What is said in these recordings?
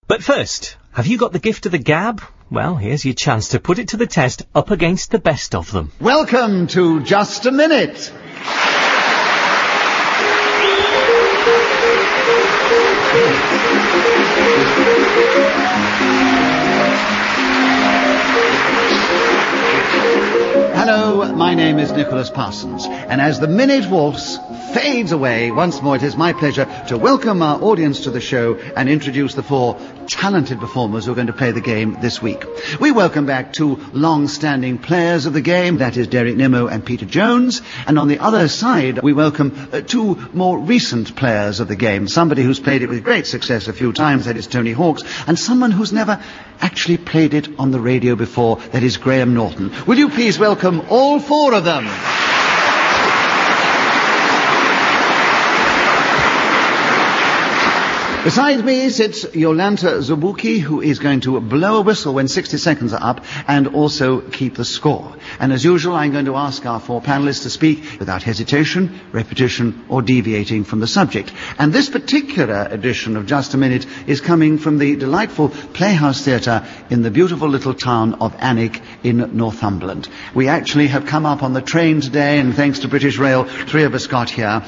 But first, have you got the gift of the gab? Well, here's your chance to put it to the test up against the best of them. Welcome to Just a Minute. Hello, my name is Nicholas Parsons, and as the minute waltz fades away, once more it is my pleasure to welcome our audience to the show and introduce the four talented performers who are going to play the game this week. We welcome back two long-standing players of the game, that is Derek Nimmo and Peter Jones, and on the other side we welcome two more recent players of the game, somebody who's played it with great success a few times, that is Tony Hawks, and someone who's never actually played it on the radio before, that is Graham Norton. Will you please welcome all four of them? Beside me sits Yolanta Zabuki, who is going to blow a whistle when 60 seconds are up and also keep the score. And as usual, I'm going to ask our four panelists to speak without hesitation, repetition, or deviating from the subject. And this particular edition of Just a Minute is coming from the delightful Playhouse Theatre in the beautiful little town of Alnwick in Northumberland. We actually have come up on the train today, and thanks to British Rail, three of us got here.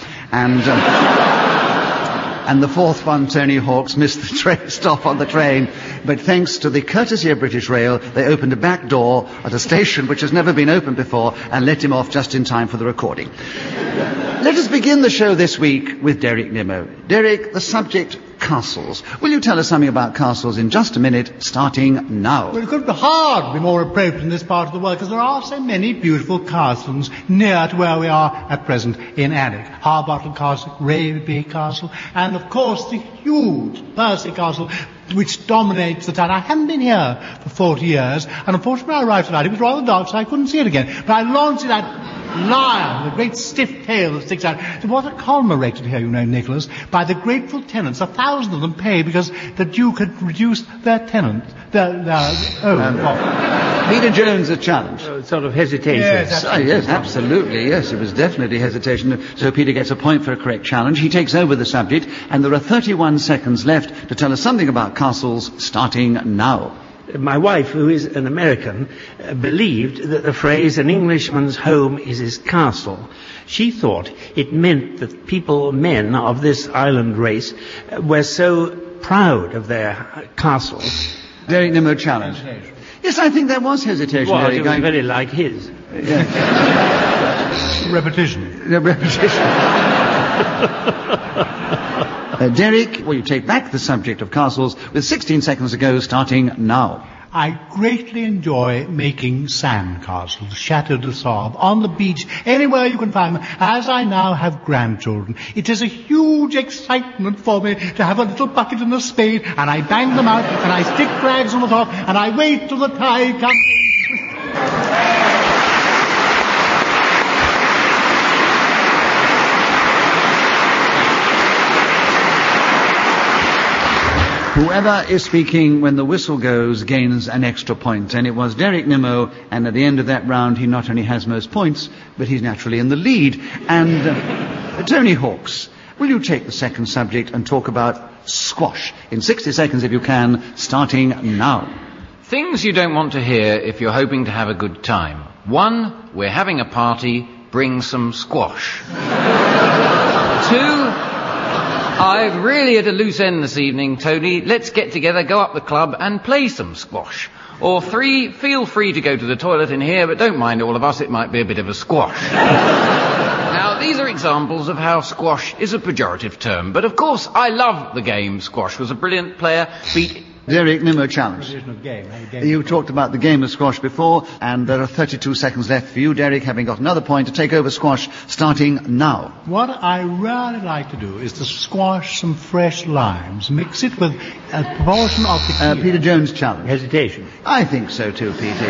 And the fourth one, Tony Hawks, missed the train stop on the train. But thanks to the courtesy of British Rail, they opened a back door at a station which has never been opened before and let him off just in time for the recording. Let us begin the show this week with Derek Nimmo. Derek, the subject, castles. Will you tell us something about castles in just a minute, starting now? Well, it couldn't hardly be more appropriate in this part of the world, because there are so many beautiful castles near to where we are at present in Alnwick. Harbottle Castle, Raby Castle, and of course the huge Percy Castle, which dominates the town. I haven't been here for 40 years, and unfortunately when I arrived tonight it was rather dark, so I couldn't see it again. But I launched it at lion, the great stiff tail that sticks out. There was a column erected here, you know, Nicholas, by the grateful tenants. 1,000 of them paid because the Duke had reduced their tenant. Peter Jones, a challenge. Sort of hesitation. Yes, Yes, absolutely. Yes, it was definitely hesitation. So Peter gets a point for a correct challenge. He takes over the subject, and there are 31 seconds left to tell us something about castles, starting now. My wife, who is an American, believed that the phrase, an Englishman's home is his castle. She thought it meant that men of this island race were so proud of their castles. Derek Nimmo, challenge. Yes, I think there was hesitation. Well, it was very like his. Repetition. Derek, will you take back the subject of castles with 16 seconds to go, starting now? I greatly enjoy making sand castles, Chateau de Sable, on the beach, anywhere you can find them, as I now have grandchildren. It is a huge excitement for me to have a little bucket and a spade, and I bang them out, and I stick flags on the top, and I wait till the tide comes. Whoever is speaking when the whistle goes gains an extra point, and it was Derek Nimmo, and at the end of that round he not only has most points, but he's naturally in the lead. And Tony Hawks, will you take the second subject and talk about squash? In 60 seconds if you can, starting now. Things you don't want to hear if you're hoping to have a good time. 1, we're having a party, bring some squash. 2, I've really had a loose end this evening, Tony. Let's get together, go up the club and play some squash. Or 3, feel free to go to the toilet in here, but don't mind all of us, it might be a bit of a squash. Now, these are examples of how squash is a pejorative term, but of course I love the game. Squash was a brilliant player, beat... Derek Nimmo, challenge. You talked about the game of squash before, and there are 32 seconds left for you, Derek, having got another point to take over squash, starting now. What I really like to do is to squash some fresh limes, mix it with a proportion of the... Peter Jones, challenge. Hesitation. I think so too, Peter.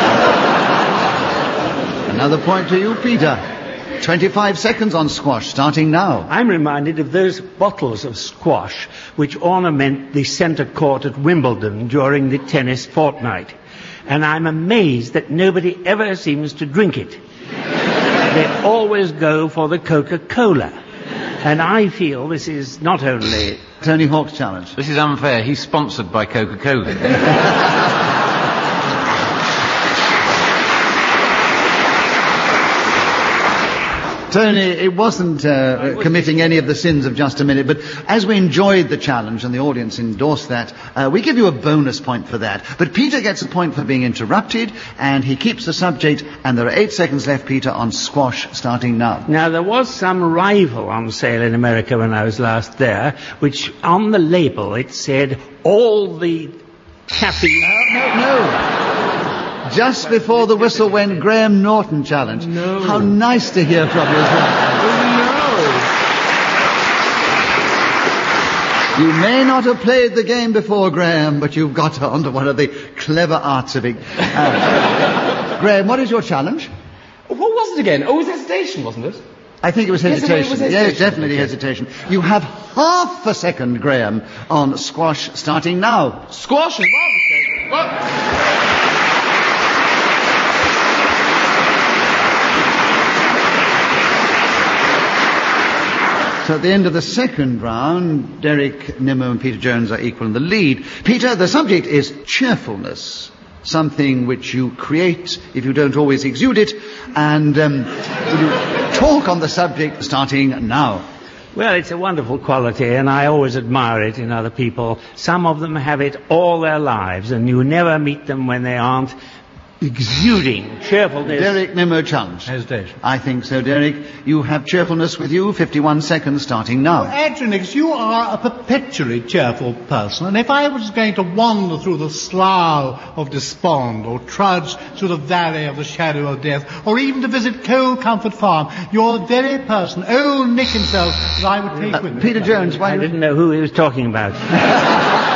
Another point to you, Peter. 25 seconds on squash, starting now. I'm reminded of those bottles of squash which ornament the centre court at Wimbledon during the tennis fortnight. And I'm amazed that nobody ever seems to drink it. They always go for the Coca-Cola. And I feel this is not only... Tony Hawk's challenge. This is unfair. He's sponsored by Coca-Cola. Tony, it wasn't committing any of the sins of just a minute, but as we enjoyed the challenge and the audience endorsed that, we give you a bonus point for that. But Peter gets a point for being interrupted, and he keeps the subject, and there are 8 seconds left, Peter, on squash, starting now. Now, there was some rival on sale in America when I was last there, which on the label it said, all the caffeine... No. Just before the whistle went, Graham Norton challenge. No. How nice to hear from you as well. You may not have played the game before, Graham, but you've got onto one of the clever arts of it. Graham, what is your challenge? What was it again? Oh, it was hesitation, wasn't it? I think it was hesitation. Yes, it was hesitation. Yes, definitely hesitation. You have half a second, Graham, on squash, starting now. Squash is my mistake. What? So at the end of the second round, Derek Nimmo and Peter Jones are equal in the lead. Peter, the subject is cheerfulness, something which you create if you don't always exude it, and you talk on the subject starting now. Well, it's a wonderful quality, and I always admire it in other people. Some of them have it all their lives, and you never meet them when they aren't exuding cheerfulness. Derek Nimmo challenge. Hesitation. I think so, Derek. You have cheerfulness with you. 51 seconds starting now. Adrianix, you are a perpetually cheerful person, and if I was going to wander through the slough of despond, or trudge through the valley of the shadow of death, or even to visit Cold Comfort Farm, you're the very person, old Nick himself, that I would take with me. Peter Jones, I didn't know who he was talking about.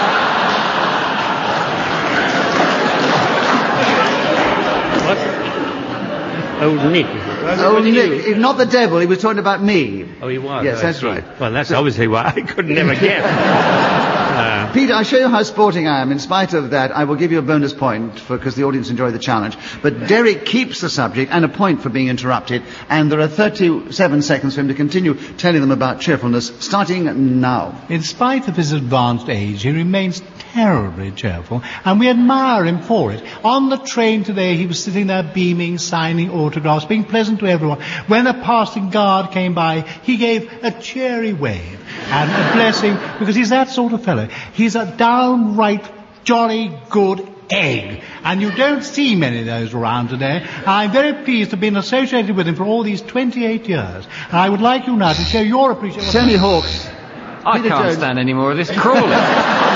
Old Nick. Oh, Nick, not the devil, he was talking about me. Oh, he was? Yes, I that's see. right. Well, that's obviously why I could never get. Peter, I show you how sporting I am. In spite of that, I will give you a bonus point because the audience enjoyed the challenge. But Derek keeps the subject and a point for being interrupted, and there are 37 seconds for him to continue telling them about cheerfulness, starting now. In spite of his advanced age, he remains terribly cheerful, and we admire him for it. On the train today, he was sitting there beaming, signing autographs, being pleasant to everyone. When a passing guard came by, he gave a cheery wave and a blessing, because he's that sort of fellow. He's a downright jolly good egg, and you don't see many of those around today. I'm very pleased to have been associated with him for all these 28 years, and I would like you now to show your appreciation. Tony Hawks. I Peter can't Jones. stand any more of this crawling.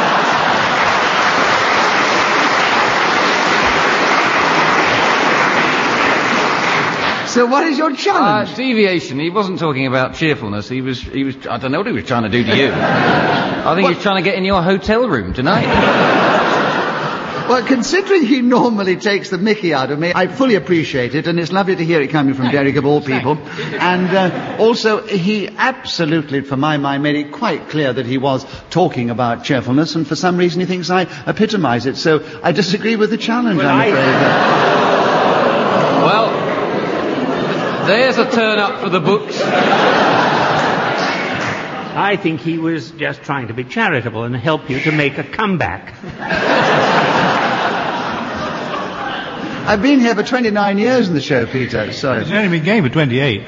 So what is your challenge? Deviation. He wasn't talking about cheerfulness. He was, I don't know what he was trying to do to you. I think he was trying to get in your hotel room tonight. Well, considering he normally takes the mickey out of me, I fully appreciate it, and it's lovely to hear it coming from Derek of all people. And also, he absolutely, for my mind, made it quite clear that he was talking about cheerfulness, and for some reason he thinks I epitomise it. So I disagree with the challenge, I'm afraid. Well, there's a turn up for the books. I think he was just trying to be charitable and help you to make a comeback. I've been here for 29 years in the show, Peter, so... It's only been game for 28.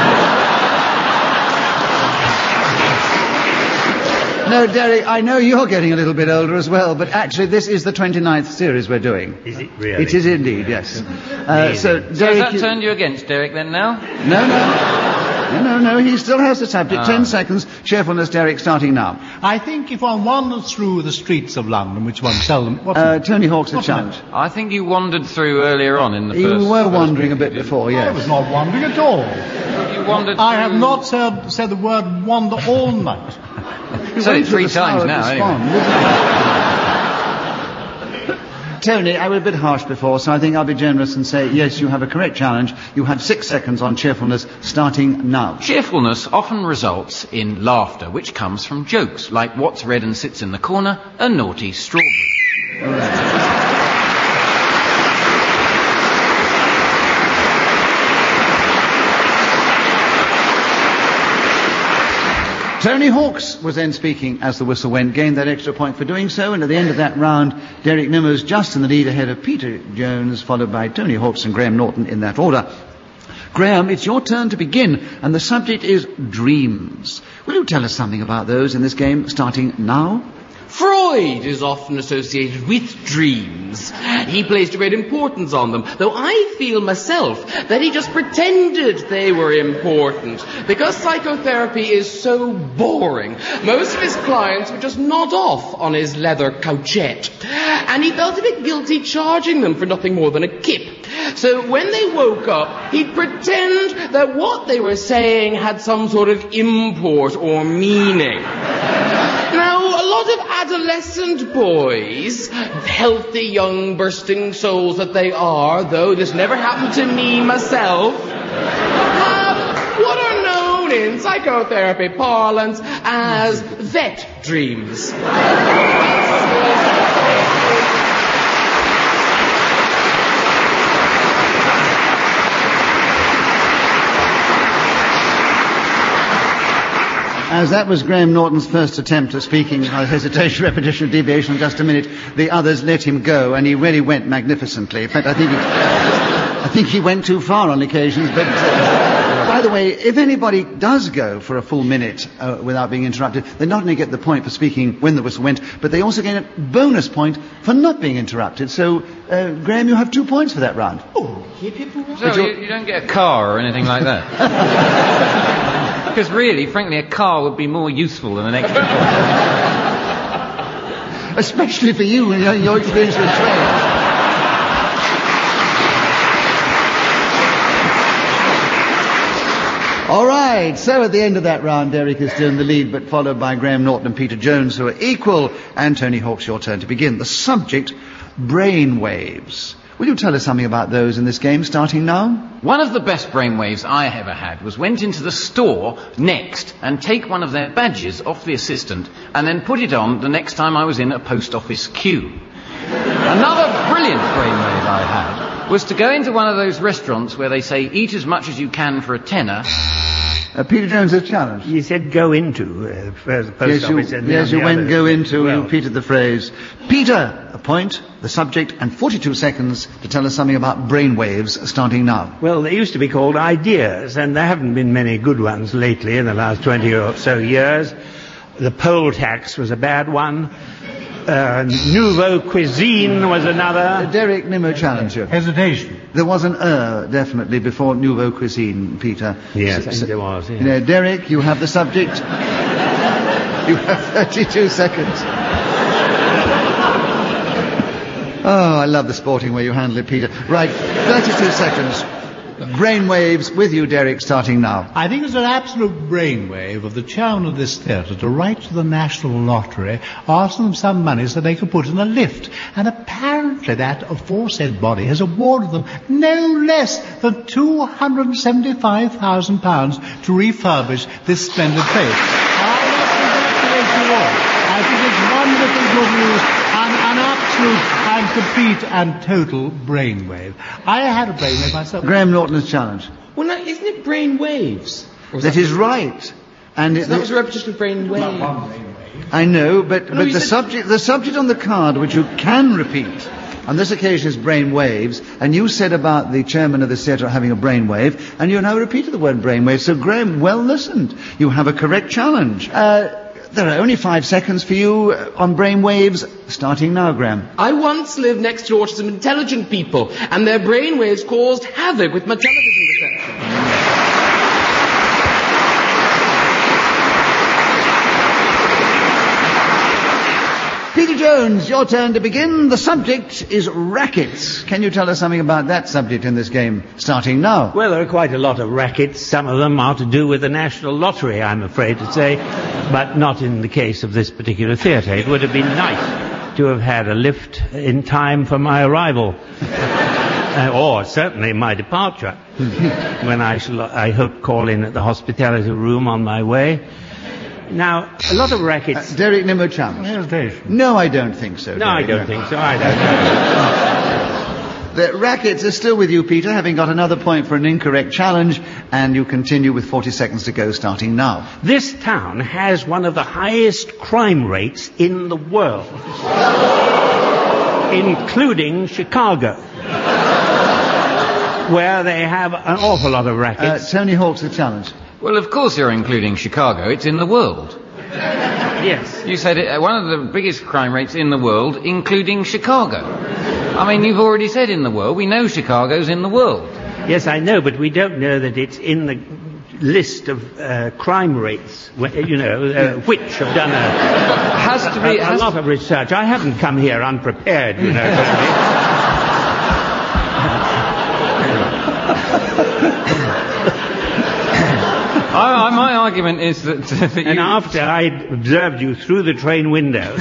No, Derek, I know you're getting a little bit older as well, but actually this is the 29th series we're doing. Is it really? It is indeed, yes. So, So Derek... has that turned you against Derek then now? No, he still has the subject. 10 seconds, cheerfulness, Derek, starting now. I think if one wanders through the streets of London, which one seldom... Tony Hawk's a challenge. I think you wandered through earlier on in the You first... were wandering a bit before, I was yes. not wandering at all. You wandered I have through- not said the word wander all night. You said went it through 3 the Slough times of now, Despond, didn't you? Tony, I was a bit harsh before, so I think I'll be generous and say, yes, you have a correct challenge. You have 6 seconds on cheerfulness, starting now. Cheerfulness often results in laughter, which comes from jokes, like what's red and sits in the corner, a naughty strawberry. Tony Hawks was then speaking as the whistle went, gained that extra point for doing so, and at the end of that round, Derek Nimmer's just in the lead ahead of Peter Jones, followed by Tony Hawks and Graham Norton in that order. Graham, it's your turn to begin, and the subject is dreams. Will you tell us something about those in this game, starting now? Freud is often associated with dreams. He placed great importance on them, though I feel myself that he just pretended they were important. Because psychotherapy is so boring, most of his clients would just nod off on his leather couchette. And he felt a bit guilty charging them for nothing more than a kip. So when they woke up, he'd pretend that what they were saying had some sort of import or meaning. Now, a lot of adolescent boys, healthy, young, bursting souls that they are, though this never happened to me myself, have what are known in psychotherapy parlance as vet dreams. As that was Graham Norton's first attempt at speaking, hesitation, repetition, deviation, just a minute, the others let him go, and he really went magnificently. In fact, I think he went too far on occasions, but... by the way, if anybody does go for a full minute without being interrupted, they not only get the point for speaking when the whistle went, but they also gain a bonus point for not being interrupted. So, Graham, you have 2 points for that round. Oh, hip, hip, hooray. So you don't get a car or anything like that? Because really, frankly, a car would be more useful than an extra point. Especially for you and your experience with trains. All right, so at the end of that round, Derek is still in the lead, but followed by Graham Norton and Peter Jones, who are equal. And Tony Hawks, your turn to begin. The subject, brain waves. Will you tell us something about those in this game, starting now? One of the best brainwaves I ever had was went into the store next and take one of their badges off the assistant and then put it on the next time I was in a post office queue. Another brilliant brainwave I had was to go into one of those restaurants where they say eat as much as you can for a tenner. Peter Jones has challenged. You said go into the post office. Yes, you went go into, well. You repeated the phrase. Peter, a point, the subject, and 42 seconds to tell us something about brainwaves, starting now. Well, they used to be called ideas, and there haven't been many good ones lately in the last 20 or so years. The poll tax was a bad one. Nouveau cuisine was another. Derek Nimmo challenged you. Hesitation. There was an definitely before nouveau cuisine, Peter. Yes, I think there was, yes. You know, Derek, you have the subject. You have 32 seconds. Oh, I love the sporting way you handle it, Peter. Right, 32 seconds. Brainwaves with you, Derek, starting now. I think it's an absolute brainwave of the chairman of this theatre to write to the National Lottery, ask them some money so they can put in a lift. And apparently that aforesaid body has awarded them no less than £275,000 to refurbish this splendid place. I congratulate you all. I think it's wonderful good news and an absolute and complete and total brainwave. I had a brainwave myself. Graham Norton has challenged. Well, now, isn't it brain waves? That is right. And that was a repetition of brain wave. I know, but the subject on the card, which you can repeat, on this occasion is brain waves, and you said about the chairman of the theatre having a brain wave, and you now repeated the word brain wave. So, Graham, well listened. You have a correct challenge. There are only 5 seconds for you on brainwaves, starting now, Graham. I once lived next door to some intelligent people, and their brainwaves caused havoc with my television reception. Peter Jones, your turn to begin. The subject is rackets. Can you tell us something about that subject in this game, starting now? Well, there are quite a lot of rackets. Some of them are to do with the National Lottery, I'm afraid to say, but not in the case of this particular theatre. It would have been nice to have had a lift in time for my arrival. Or certainly my departure, when I shall, I hope, call in at the hospitality room on my way. Now, a lot of rackets... Derek Nimmo challenge. Hesitation. No, I don't think so. No, Derek. I don't think so. I The rackets are still with you, Peter, having got another point for an incorrect challenge, and you continue with 40 seconds to go, starting now. This town has one of the highest crime rates in the world, including Chicago, where they have an awful lot of rackets. Tony Hawk's the challenge. Well, of course you're including Chicago. It's in the world. Yes. You said it, one of the biggest crime rates in the world, including Chicago. I mean, you've already said in the world. We know Chicago's in the world. Yes, I know, but we don't know that it's in the list of crime rates, which have done a lot of research. I haven't come here unprepared, My argument is that... and after I'd observed you through the train window,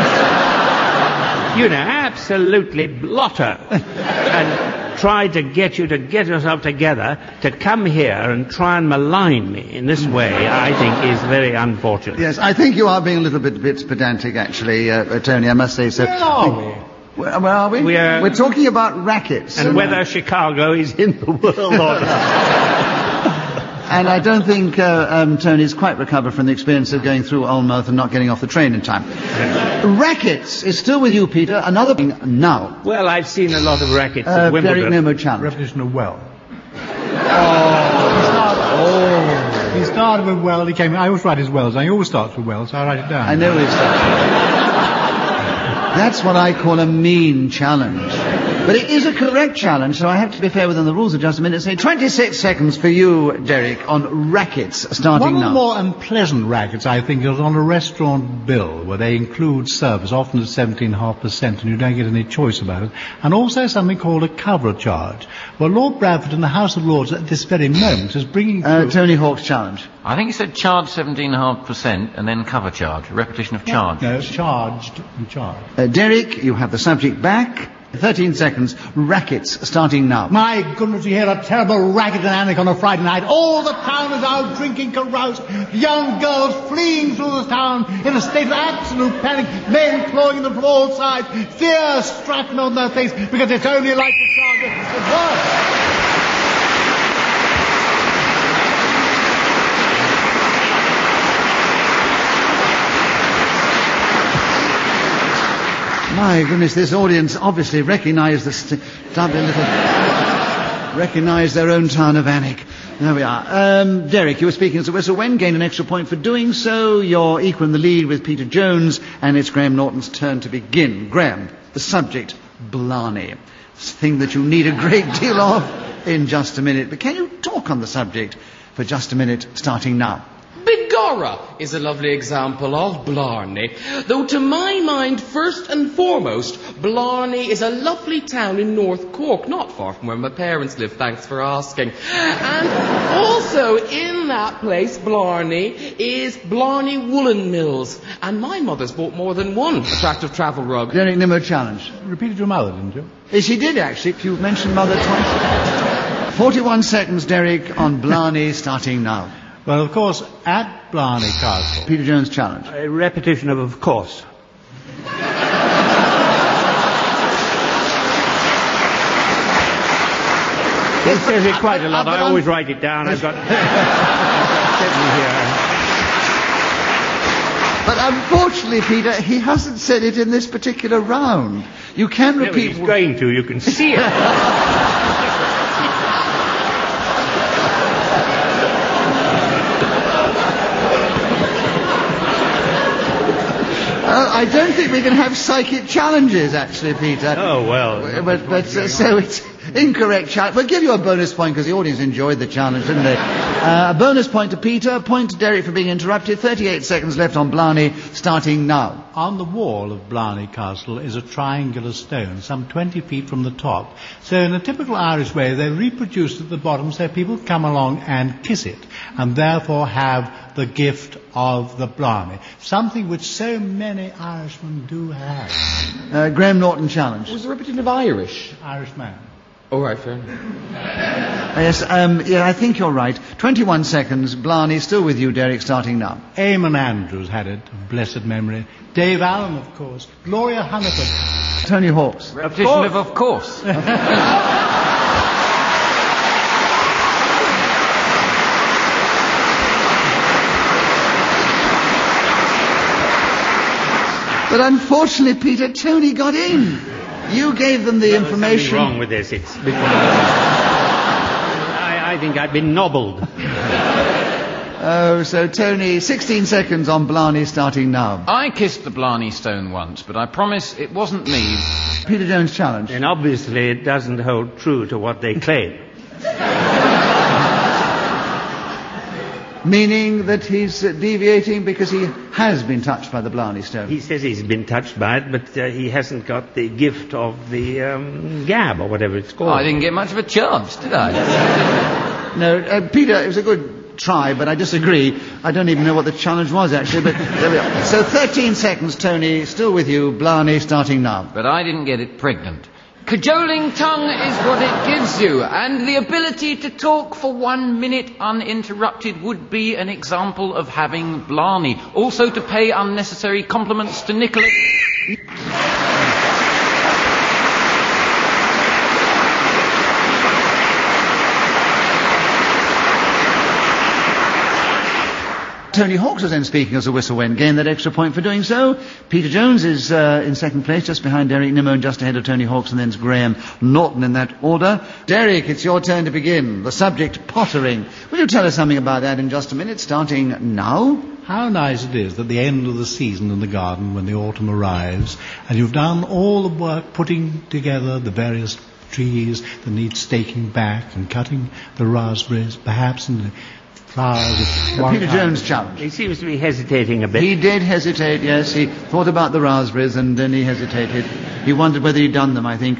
absolutely blotter, and tried to get you to get yourself together to come here and try and malign me in this way, I think is very unfortunate. Yes, I think you are being a little bit pedantic, actually, Tony, I must say so. Where are we? Where are we? We're talking about rackets. And whether Chicago is in the world or not. And I don't think Tony's quite recovered from the experience of going through Almouth and not getting off the train in time. Rackets is still with you, Peter. Another thing now. Well, I've seen a lot of rackets at Wimbledon. Derek Nemo challenge. Repetition of well. He started with well, he came... I always write his wells. He always starts with well, so I write it down. I know he starts. That's what I call a mean challenge. But it is a correct challenge, so I have to be fair within the rules of just a minute. Say 26 seconds for you, Derek, on rackets, starting now. One of the more unpleasant rackets, I think, is on a restaurant bill, where they include service, often at 17.5%, and you don't get any choice about it. And also something called a cover charge. Well, Lord Bradford in the House of Lords at this very moment is bringing through... Tony Hawk's challenge. I think he said charge 17.5% and then cover charge, repetition of charge. No, charged and charged. Derek, you have the subject back. 13 seconds. Rackets, starting now. My goodness, you hear a terrible racket in Alnwick on a Friday night. All the town is out drinking carouse. Young girls fleeing through the town in a state of absolute panic. Men clawing them from all sides. Fear striking on their face because it's only like the charger. It works. My goodness, this audience obviously recognised recognise their own town of Alnwick. There we are. Derek, you were speaking as a whistle. When gain an extra point for doing so. You're equal in the lead with Peter Jones, and it's Graham Norton's turn to begin. Graham, the subject, Blarney. It's a thing that you need a great deal of in just a minute. But can you talk on the subject for just a minute, starting now? Bigorra is a lovely example of Blarney. Though to my mind, first and foremost, Blarney is a lovely town in North Cork, not far from where my parents live, thanks for asking. And also in that place, Blarney, is Blarney Woolen Mills. And my mother's bought more than one attractive travel rug. Derek Nimmo challenge. You repeated your mother, didn't you? She did, actually. You mentioned mother twice. 41 seconds, Derek, on Blarney, starting now. Well, of course, at Blarney Castle... Peter Jones challenge. A repetition of course. It says it quite a lot. I always write it down. I've got... But unfortunately, Peter, he hasn't said it in this particular round. You can repeat... He's going to. You can see it. I don't think we can have psychic challenges, actually, Peter. Oh, well. But so it's incorrect challenge. We'll give you a bonus point because the audience enjoyed the challenge, didn't they? A bonus point to Peter, a point to Derek for being interrupted. 38 seconds left on Blarney, starting now. On the wall of Blarney Castle is a triangular stone, some 20 feet from the top. So in a typical Irish way, they reproduced at the bottom so people come along and kiss it, and therefore have the gift of the Blarney. Something which so many Irishmen do have. Graham Norton challenge. Was the repetition of Irish? Irishman. Oh, right, fair enough. Yes, I think you're right. 21 seconds. Blarney, still with you, Derek, starting now. Eamon Andrews had it, of blessed memory. Dave Allen, of course. Gloria Hunniford. Tony Hawks. Repetition of course. But unfortunately, Peter, Tony got in. You gave them the information. There's something wrong with this. It's because I think I've been nobbled. Oh, so Tony, 16 seconds on Blarney starting now. I kissed the Blarney Stone once, but I promise it wasn't me. Peter Jones' challenge. And obviously it doesn't hold true to what they claim. Meaning that he's deviating because he has been touched by the Blarney Stone. He says he's been touched by it, but he hasn't got the gift of the gab, or whatever it's called. I didn't get much of a chance, did I? No, Peter, it was a good try, but I disagree. I don't even know what the challenge was, actually, but there we are. So 13 seconds, Tony, still with you. Blarney starting now. But I didn't get it pregnant. Cajoling tongue is what it gives you, and the ability to talk for 1 minute uninterrupted would be an example of having Blarney. Also to pay unnecessary compliments to Nicholas... Tony Hawks was then speaking as a whistle went, gained that extra point for doing so. Peter Jones is in second place, just behind Derek Nimmo and just ahead of Tony Hawks, and then it's Graham Norton in that order. Derek, it's your turn to begin. The subject, pottering. Will you tell us something about that in just a minute, starting now? How nice it is at the end of the season in the garden when the autumn arrives and you've done all the work putting together the various trees that need staking back and cutting the raspberries, perhaps in the flowers of one Peter kind. Jones' challenge. He seems to be hesitating a bit. He did hesitate, yes. He thought about the raspberries and then he hesitated. He wondered whether he'd done them, I think.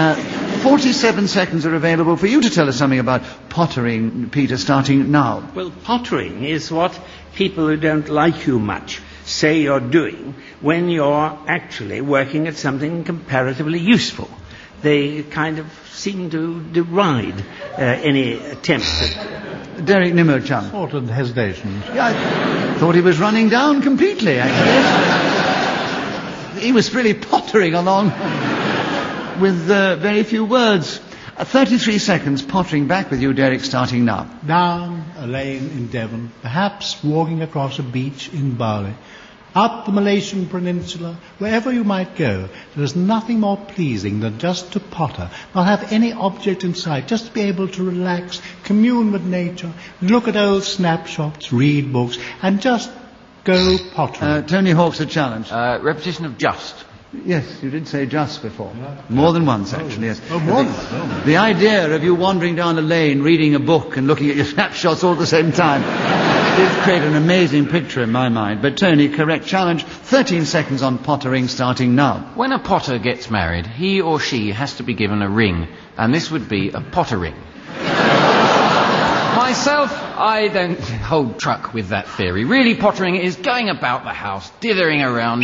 47 seconds are available for you to tell us something about pottering, Peter, starting now. Well, pottering is what people who don't like you much say you're doing when you're actually working at something comparatively useful. They kind of seem to deride any attempt at... Derek Nimmo challenge. Sort of hesitation. Yeah, I thought he was running down completely, actually. He was really pottering along with very few words. 33 seconds, pottering back with you, Derek, starting now. Down a lane in Devon, perhaps walking across a beach in Bali, up the Malaysian Peninsula, wherever you might go, there is nothing more pleasing than just to potter, not have any object in sight, just to be able to relax, commune with nature, look at old snapshots, read books, and just go pottering. Tony Hawks, a challenge. Repetition of just. Yes, you did say just before. More than once, actually, yes. Oh, more than once. The idea of you wandering down a lane, reading a book and looking at your snapshots all at the same time did create an amazing picture in my mind. But Tony, correct challenge. 13 seconds on pottering, starting now. When a potter gets married, he or she has to be given a ring, and this would be a potter ring. Myself, I don't hold truck with that theory. Really, pottering is going about the house, dithering around...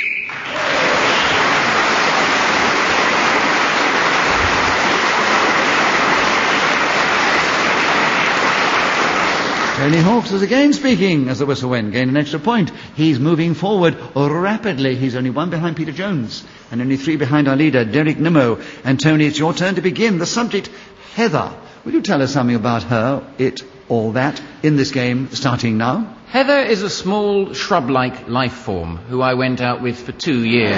Tony Hawks is again speaking as the whistle went, gained an extra point. He's moving forward rapidly. He's only one behind Peter Jones and only three behind our leader, Derek Nimmo. And Tony, it's your turn to begin. The subject, Heather. Will you tell us something about her, it, all that, in this game, starting now? Heather is a small shrub-like life form who I went out with for 2 years.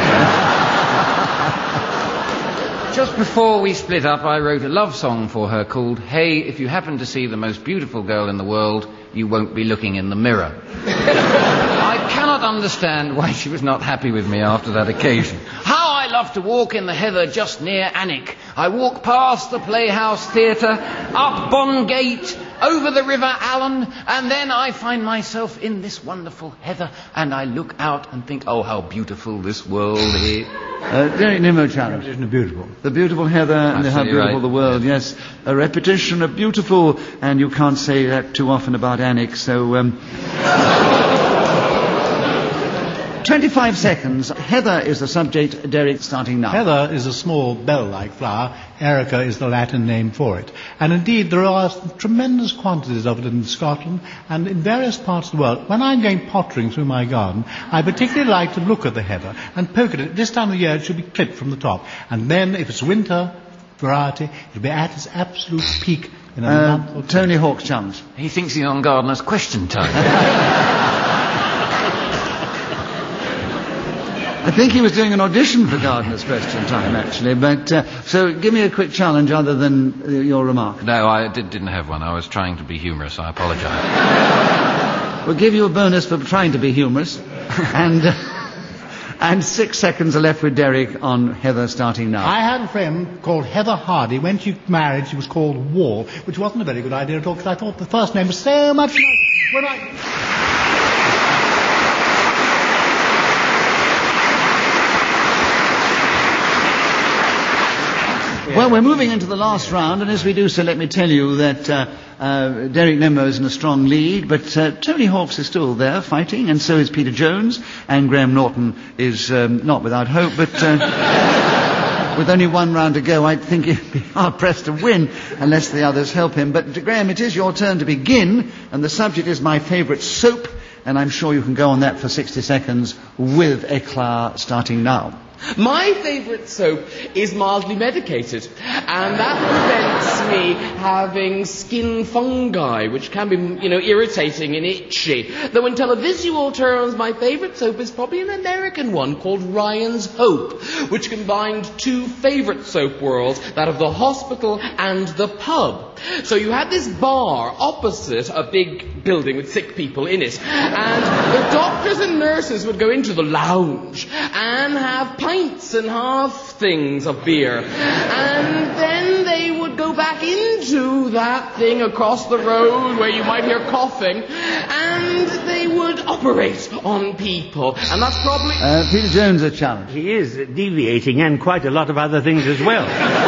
Just before we split up, I wrote a love song for her called Hey, If You Happen to See the Most Beautiful Girl in the World, You Won't Be Looking in the Mirror. I cannot understand why she was not happy with me after that occasion. How I love to walk in the heather just near Alnwick. I walk past the Playhouse Theatre, up Bond Gate, over the River Allen, and then I find myself in this wonderful heather, and I look out and think, oh, how beautiful this world is. Derek Nimmo challenge. Repetition of beautiful. The beautiful heather and how beautiful right. the world, yes. A repetition of beautiful, and you can't say that too often about Alnwick, so... 25 seconds. Heather is the subject. Derek, starting now. Heather is a small bell-like flower. Erica is the Latin name for it. And indeed, there are tremendous quantities of it in Scotland and in various parts of the world. When I'm going pottering through my garden, I particularly like to look at the heather and poke at it. This time of year, it should be clipped from the top. And then, if it's winter variety, it'll be at its absolute peak in a month or two. Tony Hawk's challenge. He thinks he's on Gardener's Question Time. I think he was doing an audition for Gardener's Question Time, actually. But so, give me a quick challenge other than your remark. No, I didn't have one. I was trying to be humorous. I apologise. We'll give you a bonus for trying to be humorous. And 6 seconds are left with Derek on Heather, starting now. I had a friend called Heather Hardy. When she married, she was called Wall, which wasn't a very good idea at all, because I thought the first name was so much nicer. When Well, we're moving into the last round, and as we do so, let me tell you that Derek Nimmo is in a strong lead, but Tony Hawks is still there fighting, and so is Peter Jones, and Graham Norton is not without hope, but with only one round to go, I think he'd be hard-pressed to win unless the others help him. But, Graham, it is your turn to begin, and the subject is my favourite soap, and I'm sure you can go on that for 60 seconds with éclat, starting now. My favourite soap is mildly medicated, and that prevents me having skin fungi, which can be, irritating and itchy. Though in televisual terms, my favourite soap is probably an American one called Ryan's Hope, which combined two favourite soap worlds, that of the hospital and the pub. So you had this bar opposite a big building with sick people in it, and the doctors and nurses would go into the lounge and have pints and half things of beer, and then they would go back into that thing across the road where you might hear coughing, and they would operate on people, and that's probably... Peter Jones, a challenge. He is deviating, and quite a lot of other things as well.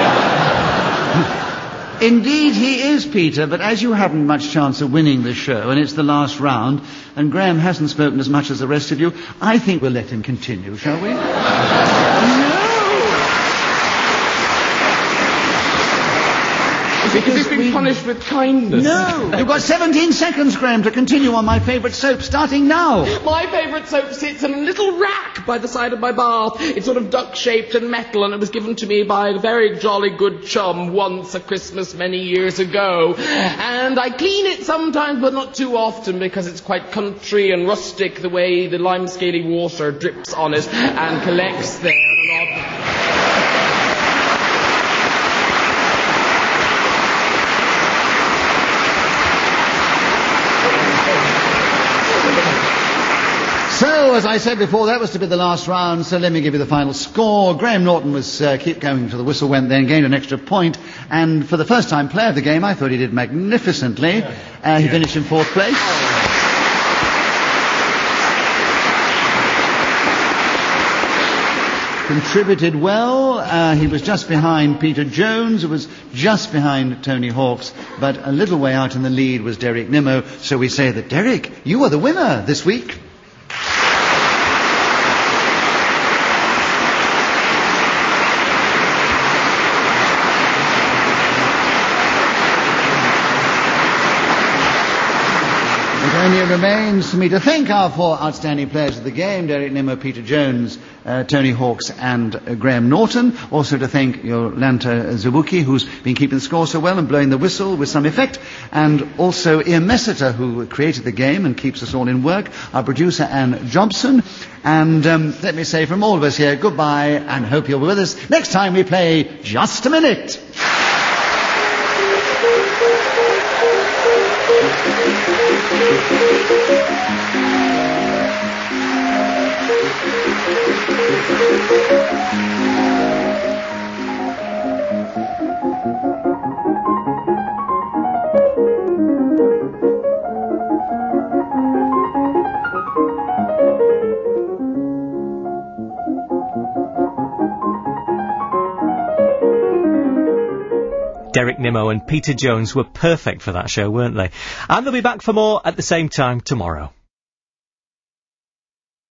Indeed, he is, Peter, but as you haven't much chance of winning this show, and it's the last round, and Graham hasn't spoken as much as the rest of you, I think we'll let him continue, shall we? Because he's been punished with kindness. No! You've got 17 seconds, Graham, to continue on my favourite soap, starting now. My favourite soap sits in a little rack by the side of my bath. It's sort of duck-shaped and metal, and it was given to me by a very jolly good chum once at Christmas many years ago. And I clean it sometimes, but not too often, because it's quite country and rustic, the way the limescaly water drips on it and collects there. So, as I said before, that was to be the last round, so let me give you the final score. Graham Norton was keep going till the whistle went, then gained an extra point, and for the first time player of the game, I thought he did magnificently. He finished in 4th place. Contributed well. He was just behind Peter Jones, who was just behind Tony Hawks, but a little way out in the lead was Derek Nimmo, so we say that, Derek, you are the winner this week. It only remains for me to thank our 4 outstanding players of the game, Derek Nimmo, Peter Jones, Tony Hawks and Graham Norton. Also to thank Yolanta Zabuki, who's been keeping the score so well and blowing the whistle with some effect. And also Ian Messiter, who created the game and keeps us all in work. Our producer, Anne Jobson. And let me say from all of us here, goodbye and hope you'll be with us next time we play Just a Minute. Derek Nimmo and Peter Jones were perfect for that show, weren't they? And they'll be back for more at the same time tomorrow.